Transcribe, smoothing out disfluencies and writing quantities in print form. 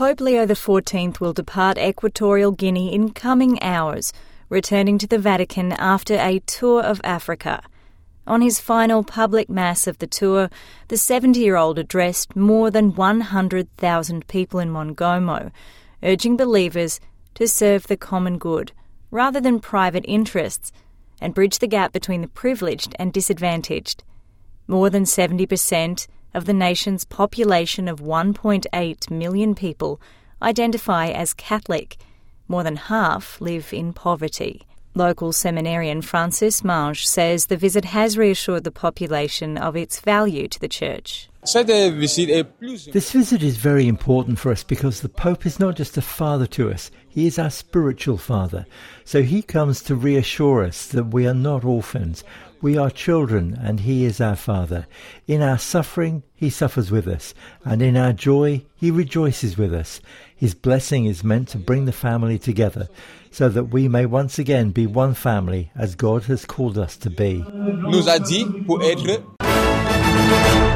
Pope Leo XIV will depart Equatorial Guinea in coming hours, returning to the Vatican after a tour of Africa. On his final public mass of the tour, the 70-year-old addressed more than 100,000 people in Mongomo, urging believers to serve the common good rather than private interests and bridge the gap between the privileged and disadvantaged. More than 70% of the nation's population of 1.8 million people identify as Catholic. More than half live in poverty. Local seminarian Francis Mange says the visit has reassured the population of its value to the Church. This visit is very important for us because the Pope is not just a father to us, he is our spiritual father. So he comes to reassure us that we are not orphans. We are children and he is our father. In our suffering, he suffers with us, and in our joy, he rejoices with us. His blessing is meant to bring the family together so that we may once again be one family as God has called us to be. Nous a dit pour être